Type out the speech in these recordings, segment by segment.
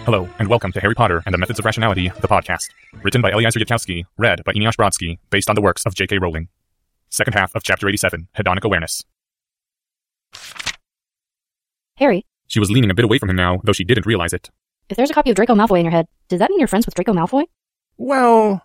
Hello, and welcome to Harry Potter and the Methods of Rationality, the podcast. Written by Eliezer Yudkowsky, read by Eneasz Brodsky, based on the works of J.K. Rowling. Second half of Chapter 87, Hedonic Awareness. Harry? She was leaning a bit away from him now, though she didn't realize it. If there's a copy of Draco Malfoy in your head, does that mean you're friends with Draco Malfoy? Well...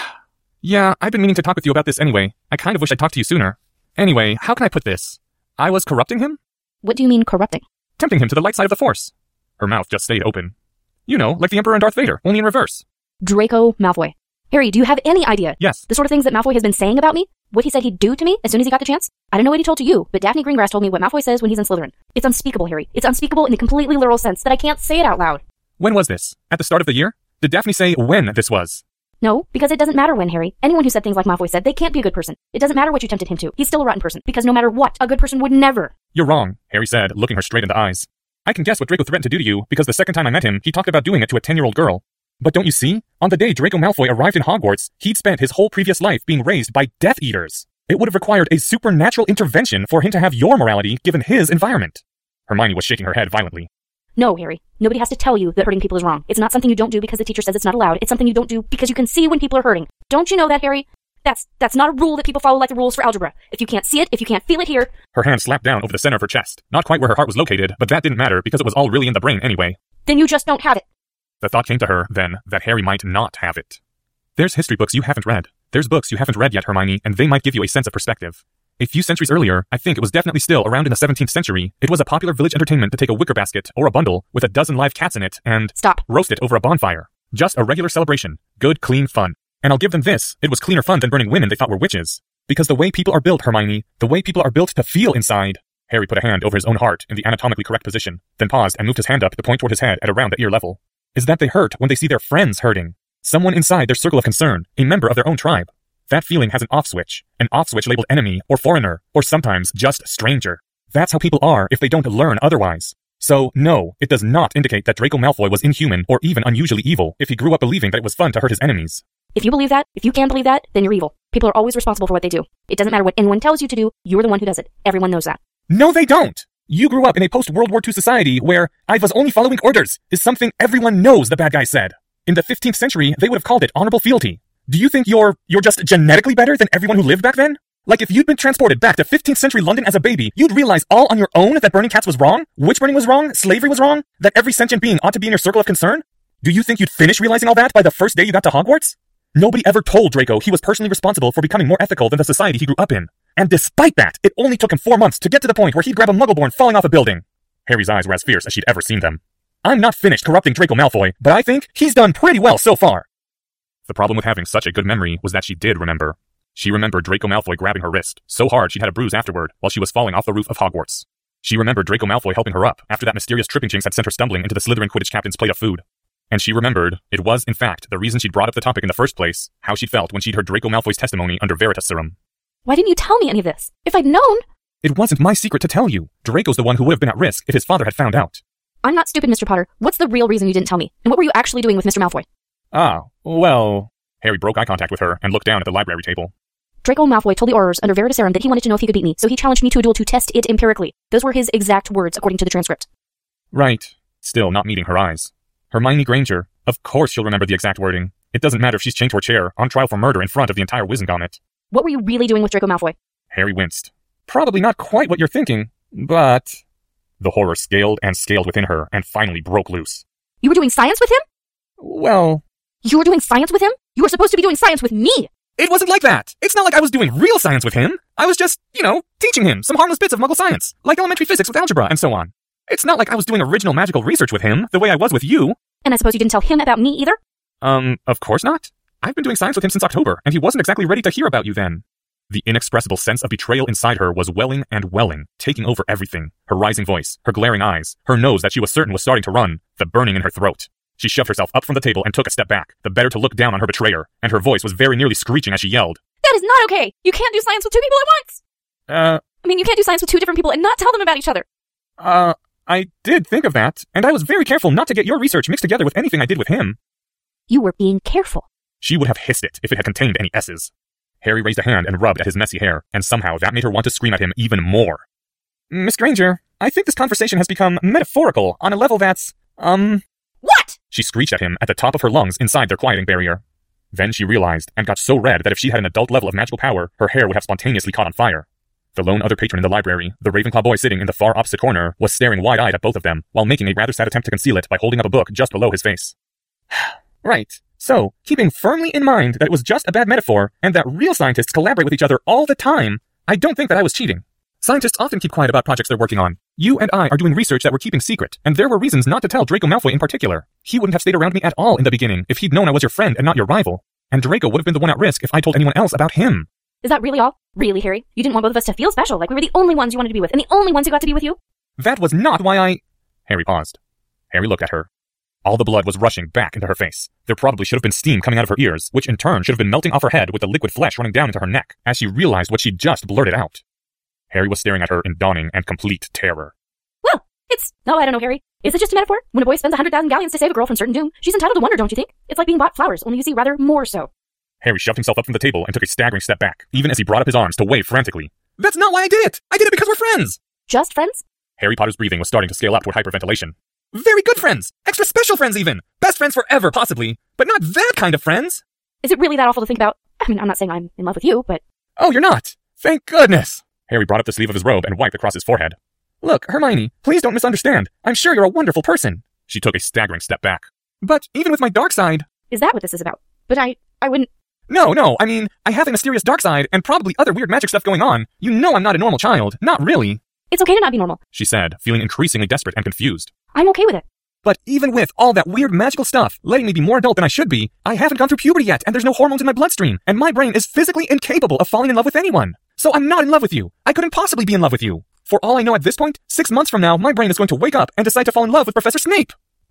yeah, I've been meaning to talk with you about this anyway. I kind of wish I'd talked to you sooner. Anyway, how can I put this? I was corrupting him? What do you mean, corrupting? Tempting him to the light side of the Force. Her mouth just stayed open. You know, like the Emperor and Darth Vader, only in reverse. Draco Malfoy. Harry, do you have any idea? Yes. The sort of things that Malfoy has been saying about me? What he said he'd do to me as soon as he got the chance? I don't know what he told to you, but Daphne Greengrass told me what Malfoy says when he's in Slytherin. It's unspeakable, Harry. It's unspeakable in the completely literal sense that I can't say it out loud. When was this? At the start of the year? Did Daphne say when this was? No, because it doesn't matter when, Harry. Anyone who said things like Malfoy said, they can't be a good person. It doesn't matter what you tempted him to. He's still a rotten person, because no matter what, a good person would never. You're wrong, Harry said, looking her straight in the eyes. I can guess what Draco threatened to do to you, because the second time I met him, he talked about doing it to a 10-year-old girl. But don't you see? On the day Draco Malfoy arrived in Hogwarts, he'd spent his whole previous life being raised by Death Eaters. It would have required a supernatural intervention for him to have your morality given his environment. Hermione was shaking her head violently. No, Harry. Nobody has to tell you that hurting people is wrong. It's not something you don't do because the teacher says it's not allowed. It's something you don't do because you can see when people are hurting. Don't you know that, Harry? That's not a rule that people follow like the rules for algebra. If you can't see it, if you can't feel it here... Her hand slapped down over the center of her chest. Not quite where her heart was located, but that didn't matter because it was all really in the brain anyway. Then you just don't have it. The thought came to her, then, that Harry might not have it. There's history books you haven't read. There's books you haven't read yet, Hermione, and they might give you a sense of perspective. A few centuries earlier, I think it was definitely still around in the 17th century, it was a popular village entertainment to take a wicker basket, or a bundle, with a dozen live cats in it, and... Stop. Roast it over a bonfire. Just a regular celebration. Good, clean fun. And I'll give them this, it was cleaner fun than burning women they thought were witches. Because the way people are built, Hermione, the way people are built to feel inside... Harry put a hand over his own heart in the anatomically correct position, then paused and moved his hand up to point toward his head at around the ear level. Is that they hurt when they see their friends hurting. Someone inside their circle of concern, a member of their own tribe. That feeling has an off switch labeled enemy, or foreigner, or sometimes just stranger. That's how people are if they don't learn otherwise. So, no, it does not indicate that Draco Malfoy was inhuman or even unusually evil if he grew up believing that it was fun to hurt his enemies. If you believe that, if you can believe that, then you're evil. People are always responsible for what they do. It doesn't matter what anyone tells you to do, you're the one who does it. Everyone knows that. No, they don't! You grew up in a post-World War II society where I was only following orders is something everyone knows the bad guy said. In the 15th century, they would have called it honorable fealty. Do you think you're just genetically better than everyone who lived back then? Like if you'd been transported back to 15th century London as a baby, you'd realize all on your own that burning cats was wrong, witch burning was wrong, slavery was wrong, that every sentient being ought to be in your circle of concern? Do you think you'd finish realizing all that by the first day you got to Hogwarts? Nobody ever told Draco he was personally responsible for becoming more ethical than the society he grew up in. And despite that, it only took him 4 months to get to the point where he'd grab a Muggleborn falling off a building. Harry's eyes were as fierce as she'd ever seen them. I'm not finished corrupting Draco Malfoy, but I think he's done pretty well so far. The problem with having such a good memory was that she did remember. She remembered Draco Malfoy grabbing her wrist, so hard she'd had a bruise afterward while she was falling off the roof of Hogwarts. She remembered Draco Malfoy helping her up after that mysterious tripping jinx had sent her stumbling into the Slytherin Quidditch captain's plate of food. And she remembered, it was, in fact, the reason she'd brought up the topic in the first place, how she'd felt when she'd heard Draco Malfoy's testimony under Veritaserum. Why didn't you tell me any of this? If I'd known... It wasn't my secret to tell you. Draco's the one who would have been at risk if his father had found out. I'm not stupid, Mr. Potter. What's the real reason you didn't tell me? And what were you actually doing with Mr. Malfoy? Ah, well... Harry broke eye contact with her and looked down at the library table. Draco Malfoy told the Aurors under Veritaserum that he wanted to know if he could beat me, so he challenged me to a duel to test it empirically. Those were his exact words, according to the transcript. Right. Still not meeting her eyes. Hermione Granger. Of course she'll remember the exact wording. It doesn't matter if she's chained to her chair, on trial for murder in front of the entire Wizengamot. What were you really doing with Draco Malfoy? Harry winced. Probably not quite what you're thinking, but... The horror scaled and scaled within her and finally broke loose. You were doing science with him? Well... You were doing science with him? You were supposed to be doing science with me! It wasn't like that! It's not like I was doing real science with him! I was just, teaching him some harmless bits of Muggle science, like elementary physics with algebra and so on. It's not like I was doing original magical research with him, the way I was with you. And I suppose you didn't tell him about me either? Of course not. I've been doing science with him since October, and he wasn't exactly ready to hear about you then. The inexpressible sense of betrayal inside her was welling and welling, taking over everything. Her rising voice, her glaring eyes, her nose that she was certain was starting to run, the burning in her throat. She shoved herself up from the table and took a step back, the better to look down on her betrayer, and her voice was very nearly screeching as she yelled. That is not okay! You can't do science with two people at once! You can't do science with two different people and not tell them about each other! I did think of that, and I was very careful not to get your research mixed together with anything I did with him. You were being careful. She would have hissed it if it had contained any S's. Harry raised a hand and rubbed at his messy hair, and somehow that made her want to scream at him even more. Miss Granger, I think this conversation has become metaphorical on a level that's, What? She screeched at him at the top of her lungs inside their quieting barrier. Then she realized, and got so red that if she had an adult level of magical power, her hair would have spontaneously caught on fire. The lone other patron in the library, the Ravenclaw boy sitting in the far opposite corner, was staring wide-eyed at both of them, while making a rather sad attempt to conceal it by holding up a book just below his face. Right. So, keeping firmly in mind that it was just a bad metaphor, and that real scientists collaborate with each other all the time, I don't think that I was cheating. Scientists often keep quiet about projects they're working on. You and I are doing research that we're keeping secret, and there were reasons not to tell Draco Malfoy in particular. He wouldn't have stayed around me at all in the beginning if he'd known I was your friend and not your rival. And Draco would have been the one at risk if I told anyone else about him. Is that really all? Really, Harry? You didn't want both of us to feel special, like we were the only ones you wanted to be with, and the only ones who got to be with you? That was not why I... Harry paused. Harry looked at her. All the blood was rushing back into her face. There probably should have been steam coming out of her ears, which in turn should have been melting off her head with the liquid flesh running down into her neck, as she realized what she'd just blurted out. Harry was staring at her in dawning and complete terror. Well, no, I don't know, Harry. Is it just a metaphor? When a boy spends 100,000 galleons to save a girl from certain doom, she's entitled to wonder, don't you think? It's like being bought flowers, only you see rather more so. Harry shoved himself up from the table and took a staggering step back, even as he brought up his arms to wave frantically. That's not why I did it! I did it because we're friends! Just friends? Harry Potter's breathing was starting to scale up toward hyperventilation. Very good friends! Extra special friends even! Best friends forever, possibly! But not that kind of friends! Is it really that awful to think about? I mean, I'm not saying I'm in love with you, but... Oh, you're not! Thank goodness! Harry brought up the sleeve of his robe and wiped across his forehead. Look, Hermione, please don't misunderstand. I'm sure you're a wonderful person. She took a staggering step back. But even with my dark side... Is that what this is about? But I wouldn't... No, I mean, I have a mysterious dark side and probably other weird magic stuff going on. You know I'm not a normal child. Not really. It's okay to not be normal, she said, feeling increasingly desperate and confused. I'm okay with it. But even with all that weird magical stuff, letting me be more adult than I should be, I haven't gone through puberty yet, and there's no hormones in my bloodstream, and my brain is physically incapable of falling in love with anyone. So I'm not in love with you. I couldn't possibly be in love with you. For all I know at this point, 6 months from now, my brain is going to wake up and decide to fall in love with Professor Snape.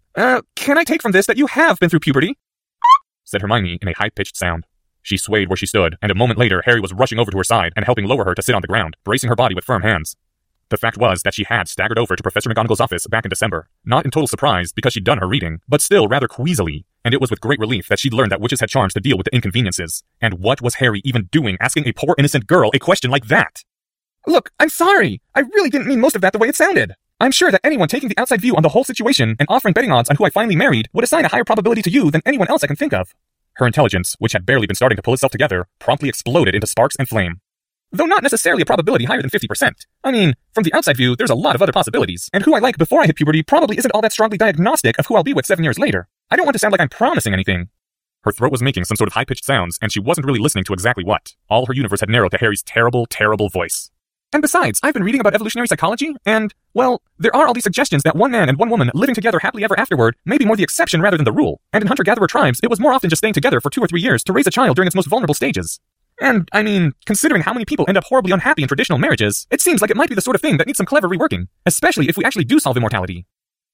Can I take from this that you have been through puberty? Said Hermione in a high-pitched sound. She swayed where she stood, and a moment later, Harry was rushing over to her side and helping lower her to sit on the ground, bracing her body with firm hands. The fact was that she had staggered over to Professor McGonagall's office back in December, not in total surprise because she'd done her reading, but still rather queasily, and it was with great relief that she'd learned that witches had charms to deal with the inconveniences. And what was Harry even doing asking a poor innocent girl a question like that? Look, I'm sorry. I really didn't mean most of that the way it sounded. I'm sure that anyone taking the outside view on the whole situation and offering betting odds on who I finally married would assign a higher probability to you than anyone else I can think of. Her intelligence, which had barely been starting to pull itself together, promptly exploded into sparks and flame. Though not necessarily a probability higher than 50%. I mean, from the outside view, there's a lot of other possibilities, and who I like before I hit puberty probably isn't all that strongly diagnostic of who I'll be with 7 years later. I don't want to sound like I'm promising anything. Her throat was making some sort of high-pitched sounds, and she wasn't really listening to exactly what. All her universe had narrowed to Harry's terrible, terrible voice. And besides, I've been reading about evolutionary psychology, and, well, there are all these suggestions that one man and one woman living together happily ever afterward may be more the exception rather than the rule. And in hunter-gatherer tribes, it was more often just staying together for 2 or 3 years to raise a child during its most vulnerable stages. And, I mean, considering how many people end up horribly unhappy in traditional marriages, it seems like it might be the sort of thing that needs some clever reworking, especially if we actually do solve immortality.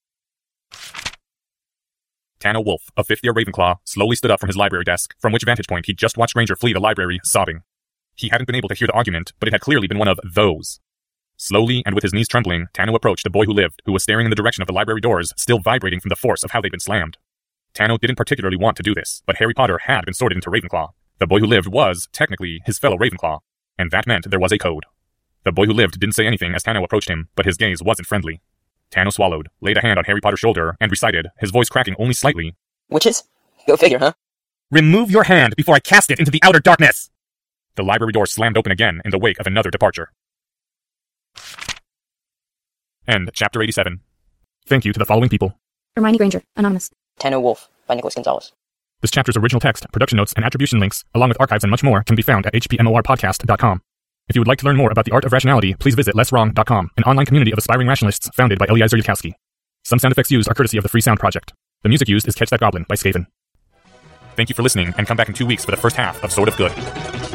Tano Wolf, a 5th-year Ravenclaw, slowly stood up from his library desk, from which vantage point he'd just watched Granger flee the library, sobbing. He hadn't been able to hear the argument, but it had clearly been one of those. Slowly, and with his knees trembling, Tano approached the boy who lived, who was staring in the direction of the library doors, still vibrating from the force of how they'd been slammed. Tano didn't particularly want to do this, but Harry Potter had been sorted into Ravenclaw. The boy who lived was, technically, his fellow Ravenclaw, and that meant there was a code. The boy who lived didn't say anything as Tano approached him, but his gaze wasn't friendly. Tano swallowed, laid a hand on Harry Potter's shoulder, and recited, his voice cracking only slightly. Witches? Go figure, huh? Remove your hand before I cast it into the outer darkness! The library door slammed open again in the wake of another departure. End Chapter 87. Thank you to the following people. Hermione Granger, Anonymous. Tano Wolf by Nicholas Gonzalez. This chapter's original text, production notes, and attribution links, along with archives and much more, can be found at hpmorpodcast.com. If you would like to learn more about the art of rationality, please visit lesswrong.com, an online community of aspiring rationalists founded by Eliezer Yudkowsky. Some sound effects used are courtesy of the Free Sound Project. The music used is Catch That Goblin by Skaven. Thank you for listening, and come back in 2 weeks for the first half of Sword of Good.